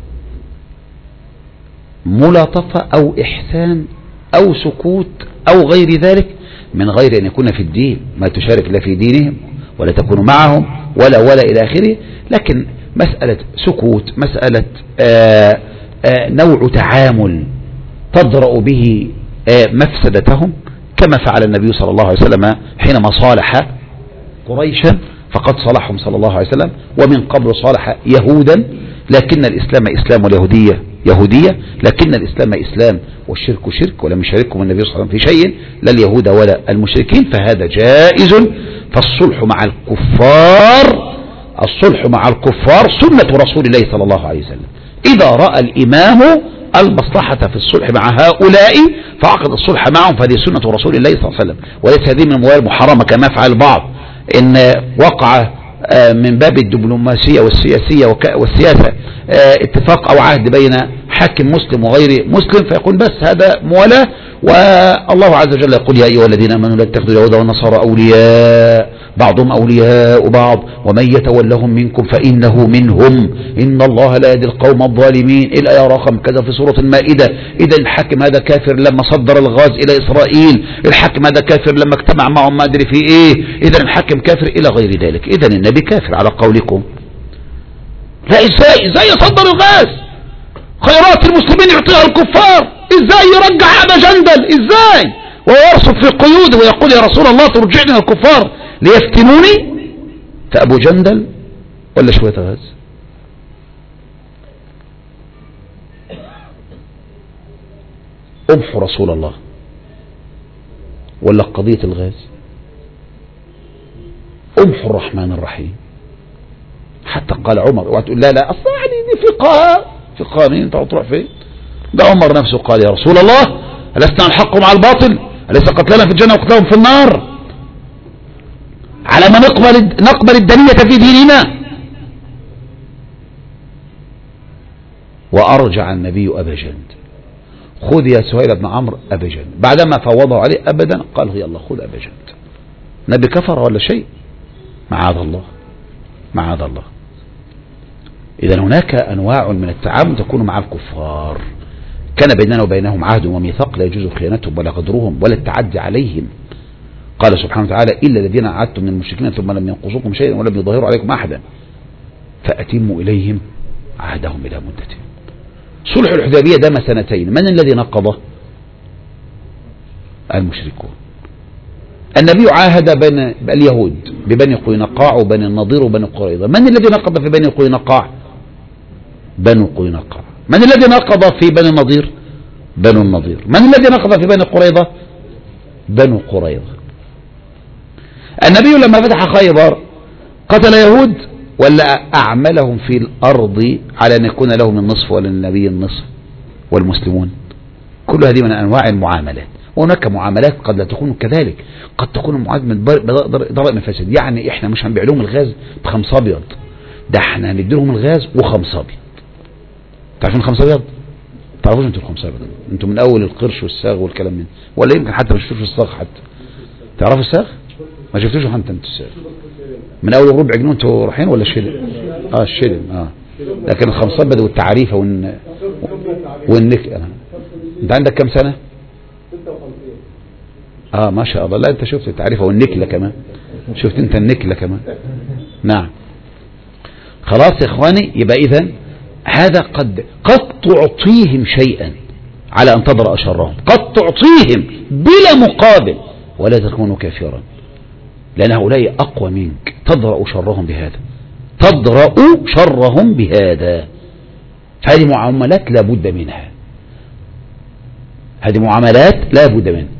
Speaker 1: ملاطفة أو إحسان أو سكوت أو غير ذلك من غير أن يكون في الدين، ما تشارك لا في دينهم ولا تكون معهم ولا إلى آخره، لكن مسألة سكوت، مسألة نوع تعامل تضرأ به مفسدتهم، كما فعل النبي صلى الله عليه وسلم حينما صالح قريشا، فقد صالحهم صلى الله عليه وسلم، ومن قبل صالح يهودا، لكن الإسلام إسلام واليهودية يهودية، لكن الإسلام إسلام والشرك شرك، ولم يشاركهم النبي صلى الله عليه وسلم في شيء لا اليهود ولا المشركين، فهذا جائز. فالصلح مع الكفار، الصلح مع الكفار سنة رسول الله صلى الله عليه وسلم، إذا رأى الإمام المصلحة في الصلح مع هؤلاء فعقد الصلح معهم، فهذه سنة رسول الله صلى الله عليه وسلم، وليس هذه من الأمور المحرمة كما فعل البعض، إن وقع من باب الدبلوماسية والسياسة اتفاق أو عهد بين حاكم مسلم وغير مسلم فيقول بس هذا موالاة، والله عز وجل يقول يا أيها الذين آمنوا لا تتخذوا اليهود والنصارى أولياء بعضهم أولياء بعض ومن يتولهم منكم فإنه منهم إن الله لا يهدي القوم الظالمين، الآية رقم كذا في سورة المائدة. إذا الحاكم هذا كافر لما صدر الغاز إلى إسرائيل، الحاكم هذا كافر لما اجتمع معهم ما أدري في إيه، إذا الحاكم كافر إلى غير ذلك، إذا النبي كافر على قولكم. لا إزاي يصدر الغاز؟ خيرات المسلمين يعطيها الكفار، إزاي يرجع أبا جندل؟ إزاي ويرصد في قيوده ويقول يا رسول الله ترجعني الكفار ليفتنوني؟ فأبو جندل ولا شوية غاز؟ أمحوا رسول الله ولا قضية الغاز؟ أمحوا الرحمن الرحيم. حتى قال عمر وتقول لا أصلا يعني دي في قانون انت تروح فين؟ ده عمر نفسه قال يا رسول الله ألسنا الحق مع الباطل؟ أليس قتلنا في الجنة وقتلهم في النار؟ على ما نقبل الدنية في ديننا. وأرجع النبي أبا جند، خذ يا سهيل بن عمرو أبا جند، بعدما فوضه عليه أبدا قال يلا خذ أبا جند. نبي كفر ولا شيء؟ معاذ الله معاذ الله. إذا هناك أنواع من التعامل تكون مع الكفار كان بيننا وبينهم عهد وميثاق لا يجوز خيانتهم ولا غدرهم ولا التعدي عليهم. قال سبحانه وتعالى إلا الذين عاهدتم من المشركين ثم لم ينقصوكم شيئا ولم يظاهروا عليكم أحدا فأتموا إليهم عهدهم إلى مدتهم. صلح الحديبية دام سنتين، من الذي نقضه؟ المشركون. النبي عاهد بين اليهود ببني قينقاع وبني النضير وبني قريظة، من الذي نقض في بني قينقاع؟ بنو قينقاع. من الذي نقض في بني النضير؟ بنو النضير. من الذي نقض في بني قريظة؟ بنو قريظة. النبي لما فتح خيبر قتل يهود ولا أعملهم في الأرض على أن يكون لهم النصف وللنبي النصف والمسلمون؟ كل هذه من أنواع المعاملات. وهناك معاملات قد لا تكون كذلك، قد تكون معاملة ضرائب مفاسد، يعني احنا مش هنبيع لهم الغاز بخمسة أبيض، ده احنا هندي لهم الغاز وخمسة أبيض. تعرفين الخمسة أبيض؟ تعرفوش انتوا الخمسة أبيض؟ انتوا من أول القرش والساغ والكلام من، ولا يمكن حتى ما شفتوش الصاغ حتى. تعرفوا الساغ؟ ما شفتوش حتى انتوا الساغ. من أول ربع جنيه انتوا رايحين ولا الشلم؟ الشلم لكن الخمسة أبيض والتعريفة والنك. انت عندك كم سنة؟ ما شاء الله. لا انت شفت التعريفة والنكلة كمان، شفت انت النكلة كمان. نعم خلاص يا اخواني. يبقى اذا هذا قد تعطيهم شيئا على ان تضرأ شرهم، قد تعطيهم بلا مقابل ولا تكون كافرا، لان هؤلاء اقوى منك، تضرأ شرهم بهذا، تضرأ شرهم بهذا. فهذه معاملات لا بد منها، هذه معاملات لا بد منها،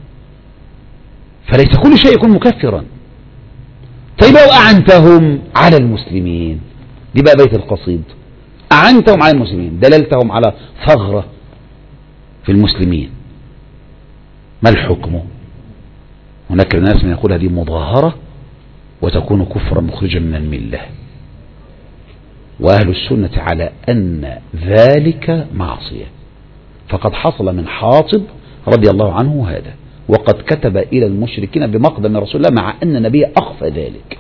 Speaker 1: فليس كل شيء يكون مكفرا. طيب لو أعنتهم على المسلمين، دي بقى بيت القصيد، أعنتهم على المسلمين، دللتهم على ثغرة في المسلمين، ما الحكم؟ هناك ناس من يقول هذه مظاهرة وتكون كفرا مخرجا من الملة، وأهل السنة على أن ذلك معصية، فقد حصل من حاطب رضي الله عنه هذا، وقد كتب إلى المشركين بمقدم رسول الله مع أن النبي أخفى ذلك.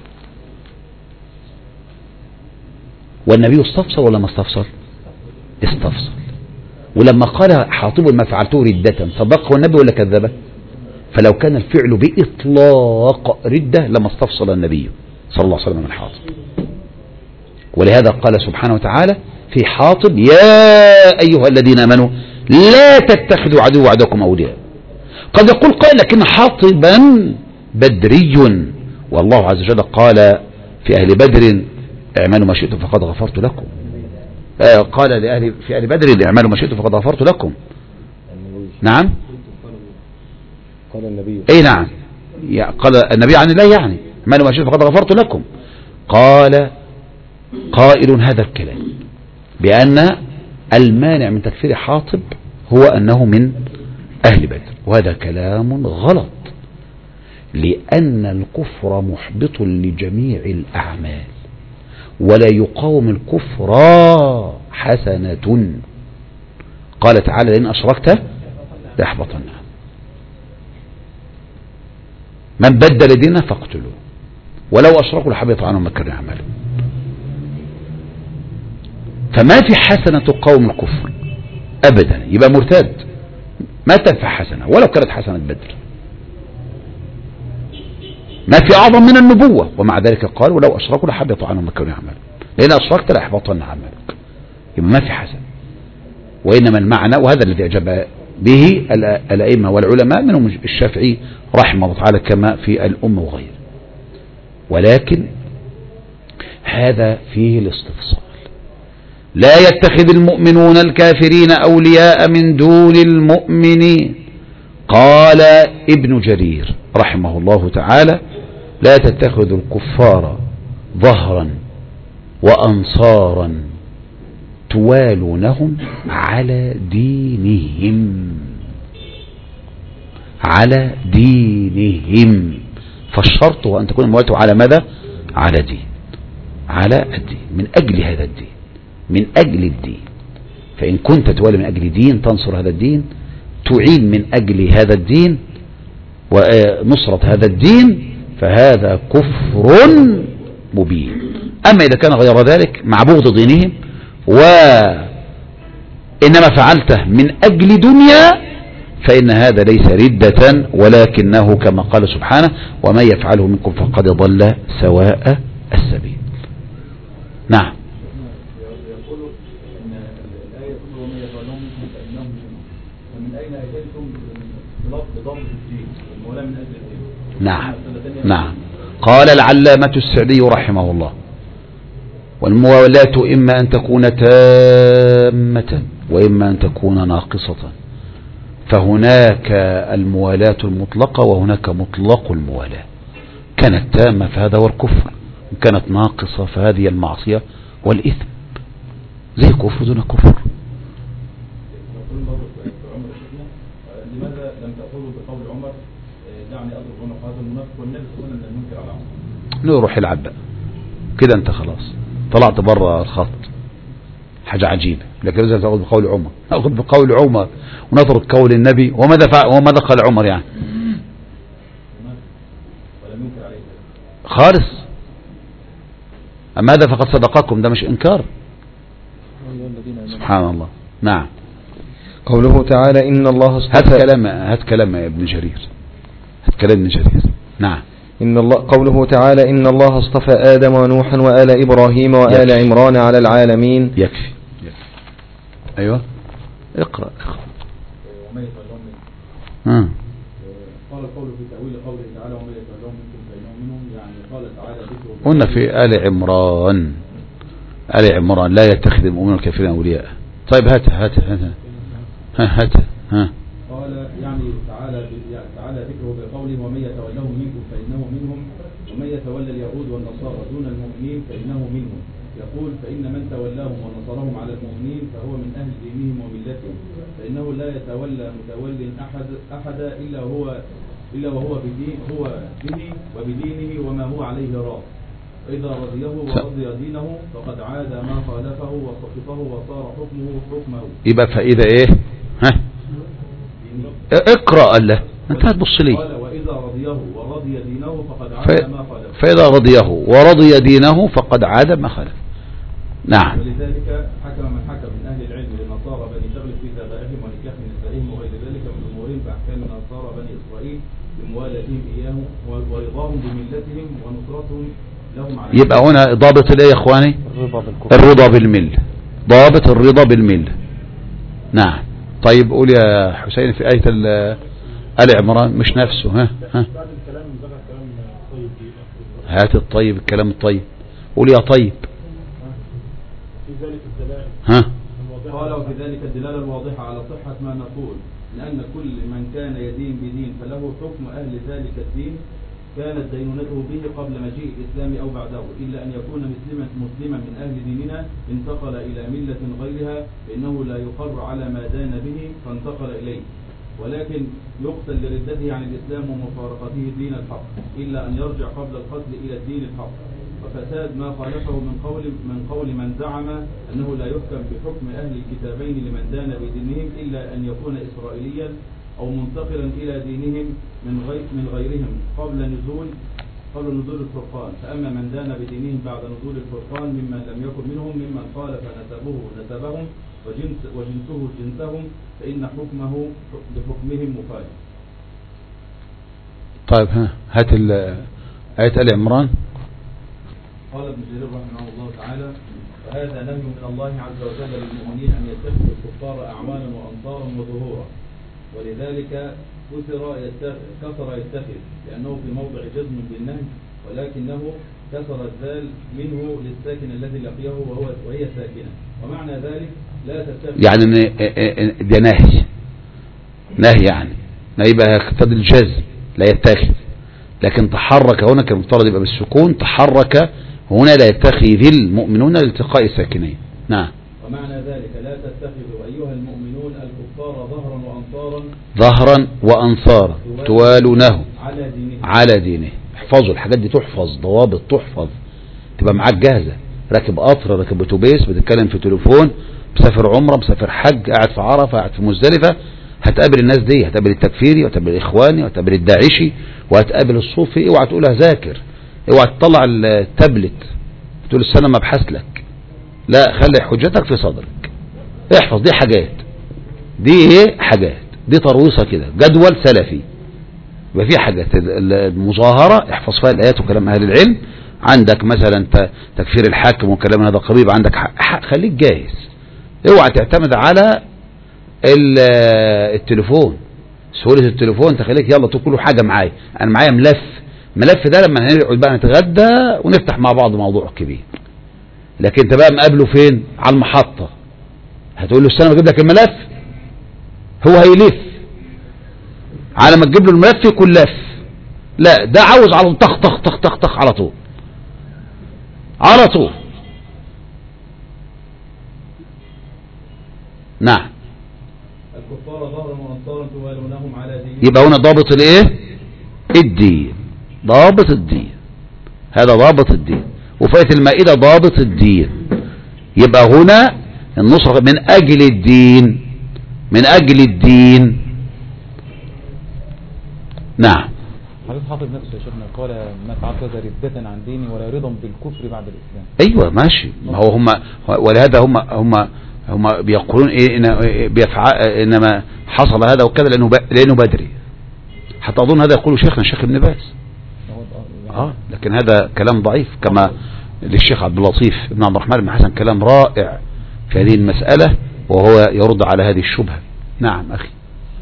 Speaker 1: والنبي استفسر ولا ما استفسر؟ استفسر. ولما قال حاطب ما فعلته ردة صدقه النبي ولا كذبه؟ فلو كان الفعل بإطلاق ردة لما استفسر النبي صلى الله عليه وسلم من حاطب. ولهذا قال سبحانه وتعالى في حاطب: يا أيها الذين آمنوا لا تتخذوا عدو عدوكم أولياء. قد يقول قائل لكن حاطبا بدري، والله عز وجل قال في أهل بدر: اعملوا ما شئتم فقد غفرت لكم. قال في أهل بدر: اعملوا ما شئتم فقد غفرت لكم. نعم،
Speaker 2: قال النبي
Speaker 1: اي نعم، قال النبي عن الله يعني: اعملوا ما شئتم فقد غفرت لكم. قال قائل هذا الكلام بأن المانع من تكفير حاطب هو أنه من أهل بدر، وهذا كلام غلط، لأن الكفر محبط لجميع الأعمال، ولا يقاوم الكفر حسنة. قال تعالى: لئن أشركت ليحبطن. من بدل دينه فاقتلوه ولو أشركوا لحبط عنهم ما كانوا يعملون. فما في حسنة تقاوم الكفر أبدا، يبقى مرتد، ما تنفع حسنة ولو كانت حسنة بدر. ما في أعظم من النبوة، ومع ذلك قال: ولو أشركوا لحبط عنهم ما كانوا يعملون. لئن أشركت ليحبطن عملك. يبقى ما في حسنة. وإنما المعنى، وهذا الذي أجاب به الأئمة والعلماء منهم الشافعي رحمه الله تعالى كما في الأمة وغيره، ولكن هذا فيه الاستفصال. لا يتخذ المؤمنون الكافرين أولياء من دون المؤمنين. قال ابن جرير رحمه الله تعالى: لا تتخذوا الكفار ظهرا وأنصارا توالونهم على دينهم. على دينهم، فالشرط هو أن تكون موالته على ماذا؟ على دين، على الدين، من أجل هذا الدين، من أجل الدين. فإن كنت توالي من أجل دين، تنصر هذا الدين، تعين من أجل هذا الدين ونصرة هذا الدين، فهذا كفر مبين. أما إذا كان غير ذلك مع بغض دينهم وإنما فعلته من أجل دنيا، فإن هذا ليس ردة، ولكنه كما قال سبحانه: ومن يفعله منكم فقد ضل سواء السبيل. نعم. نعم نعم. قال العلامة السعدي رحمه الله: والموالاة إما أن تكون تامة وإما أن تكون ناقصة، فهناك الموالاة المطلقة وهناك مطلق الموالاة. كانت تامة فهذا هو الكفر، وكانت ناقصة فهذه المعصية والإثم، زي كفر دون كفر.
Speaker 5: لماذا لم تأخذوا بقول عمر: دعني أضرب عنق هذا المنافق والنبي صلى الله عليه وسلم لم ينكر على عمر؟
Speaker 1: نروح العب بقى كده، أنت خلاص طلعت بره الخط، حاجة عجيبة. لكن إذا تأخذ بقول عمر، نأخذ بقول عمر ونترك قول النبي. وماذا قال عمر يعني؟
Speaker 5: ولم ينكر عليه
Speaker 1: خالص. أما هذا فقد صدقكم، ده مش إنكار. سبحان الله. نعم.
Speaker 2: قوله تعالى: إن الله اصطفى.
Speaker 1: هات كلام يا ابن جرير، هات كلام ابن جرير. نعم.
Speaker 2: قوله تعالى: إن الله اصطفى آدم ونوحا وآل إبراهيم وآل عمران على العالمين.
Speaker 1: يكفي. أيوة، اقرأ.
Speaker 5: قال القول في تأويل قوله تعالى: ومن يتولهم منكم فإنهم منهم، يعني قال تعالى ذكره.
Speaker 1: قلنا في آل عمران لا يتخذ المؤمنون الكافرين أولياء. طيب هات
Speaker 5: قال يعني تعالى ذكره بقوله: ومن يتولهم منكم فإنه منهم، ومن يتولى اليهود والنصارى دون المؤمنين فإنه منهم. يقول: فإن من تولاهم ونصرهم على المؤمنين فهو من أهل دينهم وملتهم، فإنه لا يتولى متول أحدا إلا وهو به وبدينه وما هو عليه راض. فإذا رضيه ورضي دينه فقد عاد ما خالفه وصفه وصار حكمه.
Speaker 1: يبقى فإذا إيه؟ ها؟ اقرأ الله أنت هتبص لي.
Speaker 5: قال وإذا رضيه ورضي دينه فقد عاد ما خالفه.
Speaker 1: فإذا رضيه ورضي دينه فقد عاد ما خالفه. نعم.
Speaker 5: ولذلك حكم من حكم من أهل العلم للنصارى بني تغلب في ذبائحهم ونكاح نسائهم وغير ذلك من أمورهم فأحكام النصارى بني إسرائيل بموالاتهم إياه ورضاهم بملتهم ونصرتهم لهم عليه.
Speaker 1: يبقى هنا ضابط الايه يا اخواني؟ الرضا بالملة. ضابط الرضا بالملة. نعم. طيب قول يا حسين في آية آل عمران مش نفسه. ها هات الطيب الكلام الطيب. قول يا طيب. ها
Speaker 5: قال وفي ذلك الدلالة الواضحة على صحة ما نقول لأن كل من كان يدين بدين فله حكم أهل ذلك الدين كانت دينونته به قبل مجيء الإسلام أو بعده إلا أن يكون مسلما من أهل ديننا انتقل إلى ملة غيرها فإنه لا يقر على ما دان به فانتقل إليه ولكن يقتل لردته عن الإسلام ومفارقته دين الحق إلا أن يرجع قبل القتل إلى الدين الحق وفساد ما خالفه من قول من زعم أنه لا يحكم بحكم أهل الكتابين لمن دان بدينهم إلا أن يكون إسرائيليا أو منتقلا إلى دينهم من غيرهم قبل نزول الفرقان فأما من دان بدينهم بعد نزول الفرقان ممن لم يكن منهم ممن خالف نسبهم وجنسه جنسهم فإن حكمه بحكمهم مخالف.
Speaker 1: طيب هات آية آل عمران.
Speaker 5: قال ابن جرير رحمه الله تعالى وهذا نهي من الله عز وجل للمؤمنين أن يتخذوا الكفار أعوانا وأنصارا وظهورا ولذلك كسر يتخذ لأنه في موضع جزم بالنهي ولكنه كسر الذال منه للساكن الذي لقيه وهي ساكنة ومعنى ذلك لا تتخذ
Speaker 1: يعني ده نهي يعني يبقى يقتضي الجزم لا يتخذ لكن تحرك هنا كان المفترض يبقى بالسكون تحرك هنا لا يتخذ المؤمنون لالتقاء الساكنين. نعم.
Speaker 5: ومعنى ذلك لا تتخذوا أيها المؤمنون الكفار
Speaker 1: ظهرا وأنصارا توالونه على دينه. احفظوا الحاجات دي تحفظ ضوابط تحفظ تبقى معاك جاهزة راكب قطر راكب اتوبيس بتتكلم في تليفون مسافر عمره مسافر حج قاعد في عرفة قاعد في مزدلفة هتقابل الناس دي هتقابل التكفيري وهتقابل الإخواني وهتقابل الداعشي وهتقابل الصوفي اوعى تقولها ذاكر اوعى تطلع التابلت تقول السنة ما ابحث لك لا خلي حجتك في صدرك احفظ دي حاجات دي ايه حاجات دي ترويصة كده جدول سلفي يبقى في حاجات المظاهرة احفظ فيها الآيات وكلام أهل العلم عندك مثلا تكفير الحاكم وكلام هذا قريب عندك خليك جاهز اوعى تعتمد على التليفون سهولة التليفون تخليك يلا تقولوا حاجة معايا انا معايا ملف ده لما نقعد بقى نتغدى ونفتح مع بعض موضوع كبير لكن انت بقى مقابله فين على المحطة هتقول له استنى بجيب لك الملف هو هيلف على ما تجيب له الملف يكون لف لا ده عاوز على طخ طخ طخ طخ طخ على طول نعم.
Speaker 5: الكفار ظهرا وانصارا توالونهم على دين
Speaker 1: يبقى هنا ضابط الايه الدين ضابط الدين هذا ضابط الدين وفي آية المائدة ضابط الدين يبقى هنا النصرة من أجل الدين نعم.
Speaker 6: حضرتك حاطب نفسه يا شيخنا قال ما تعتذر ردة عن ديني ولا رضا بالكفر بعد الإسلام.
Speaker 1: أيوة ماشي ما هو هم ولهذا هم بيقولون ايه انما حصل هذا وكذا لانه بدري حتى اظن هذا يقول شيخنا الشيخ ابن باز لكن هذا كلام ضعيف كما للشيخ عبد اللطيف ابن عبد الرحمن بن حسن كلام رائع في هذه المسألة وهو يرد على هذه الشبهة. نعم أخي.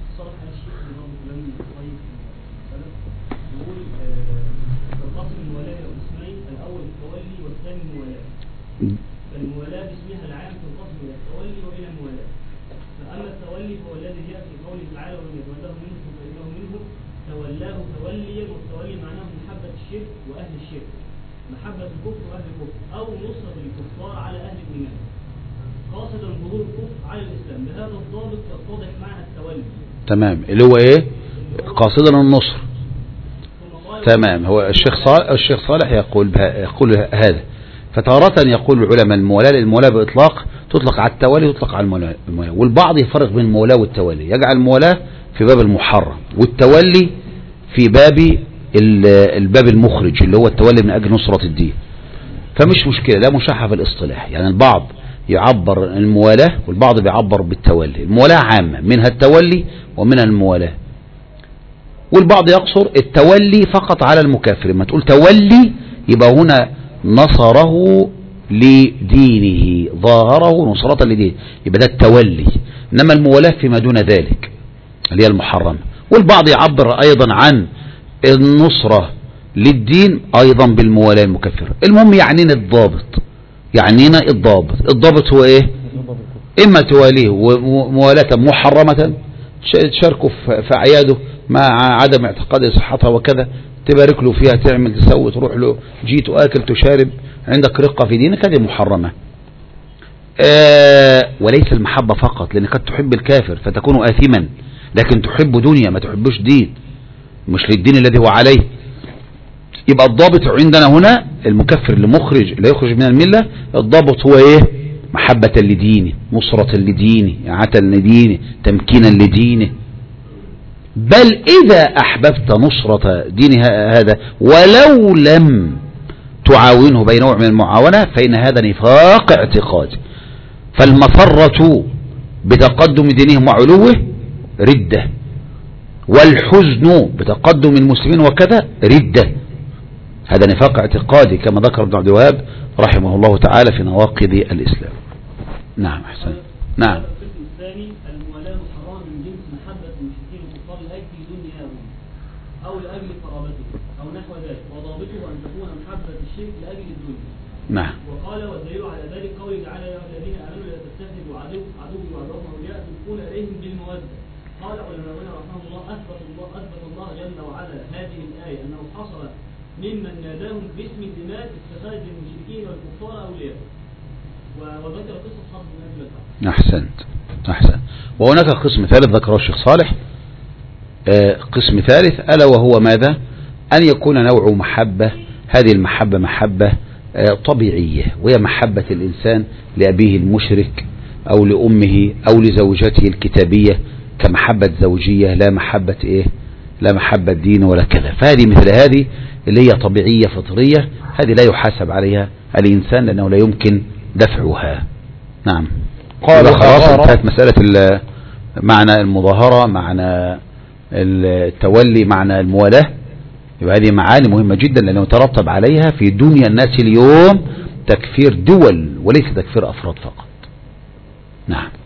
Speaker 7: الموالاة باسمها العام تنقسم إلى التولي وإلى الموالاة. فأما التولي فهو الذي جاء في قوله تعالى ومن يتولاه منكم فإنه منه تولاه توليا والتولي معناه محبة الشرك وأهل الشرك محبة الكفر وأهل الكفر أو نصرة الكفار على أهل الإيمان قاصدا ظهور الكفر على الإسلام. بهذا الضابط يتضح معنى التولي.
Speaker 1: تمام اللي هو إيه؟ قاصدا النصر.
Speaker 7: ثم قال
Speaker 1: تمام. هو الشيخ صالح يقول هذا. فتارة يقول العلماء المولاة بإطلاق تطلق على التوالي وتطلق على المولاة، والبعض يفرق بين المولاة والتوالي، يجعل المولاة في باب المحرم والتولي في باب الباب المخرج اللي هو التولي من أجل نصرة الدين. فمش مشكلة، لا مشاحة في الاصطلاح، يعني البعض يعبر المولاة والبعض بيعبر بالتولي. المولاة عامة، منها التولي ومنها المولاة، والبعض يقصر التولي فقط على المكافر. لما تقول تولي يبقى هنا نصره لدينه، ظاهره نصرة لدينه، يبقى ده التولي. إنما المولاة فيما دون ذلك اللي هي المحرمة. والبعض يعبر أيضا عن النصرة للدين أيضا بالمولاة المكفرة. المهم يعنينا الضابط هو إيه؟ إما تواليه موالاة محرمة تشاركه في أعياده مع عدم اعتقاد صحتها وكذا، تبارك له فيها، تعمل تسوي، تروح له، جيت وآكل تشارب، عندك رقة في دينك، هذه محرمة. وليس المحبة فقط، لأنك قد تحب الكافر فتكون آثما، لكن تحب دنيا ما تحبش دين، مش للدين الذي هو عليه. يبقى الضابط عندنا هنا المكفر اللي يخرج من الملة، الضابط هو ايه؟ محبة لدينه، نصرة لدينه، إعانة لدينه، تمكينا لدينه. بل إذا أحببت نصرة دين هذا ولو لم تعاونه بنوع من المعاونة فإن هذا نفاق اعتقادي. فالمفرة بتقدم دينهم وعلوه ردة، والحزن بتقدم المسلمين وكذا ردة، هذا نفاق اعتقادي كما ذكر ابن عبد الوهاب رحمه الله تعالى في نواقض الإسلام. نعم أحسن. نعم.
Speaker 7: القسم الثاني المولاة محرمة من جنس محبة المشركين الكفار لأجل دنياهم أو لأجل قرابتهم أو نحو ذلك، وضابطه أن تكون محبة الشرك لأجل الدنيا.
Speaker 1: نعم.
Speaker 7: وقال والدليل على ذلك قوله تعالى يا أيها الذين آمنوا لا تتخذوا عدوي وعدوكم أولياء تلقون إليهم بالمودة. قال علماؤنا رحمه الله أثبت الله جل وعلا هذه الآية أنه حصل ممن ناداهم باسم الدماء اتخاذ المشركين والكفار أولياء، وذكر قصة حرب بن أبي بكر.
Speaker 1: أحسن. وهناك قسم ثالث ذكره الشيخ صالح، قسم ثالث ألا وهو ماذا؟ أن يكون نوع محبة، هذه المحبة محبة طبيعية، وهي محبة الإنسان لأبيه المشرك أو لأمه أو لزوجته الكتابية كمحبة زوجية، لا محبة إيه؟ لا محبة دين ولا كذا. فهذه مثل هذه اللي هي طبيعية فطرية، هذه لا يحاسب عليها الإنسان لأنه لا يمكن دفعها. نعم. قال خلاص انتهت مسألة معنى المظاهرة، معنى التولي، معنى الموالاة. يبقى هذه معاني مهمة جدا لأنه يترتب عليها في دنيا الناس اليوم تكفير دول وليس تكفير أفراد فقط. نعم.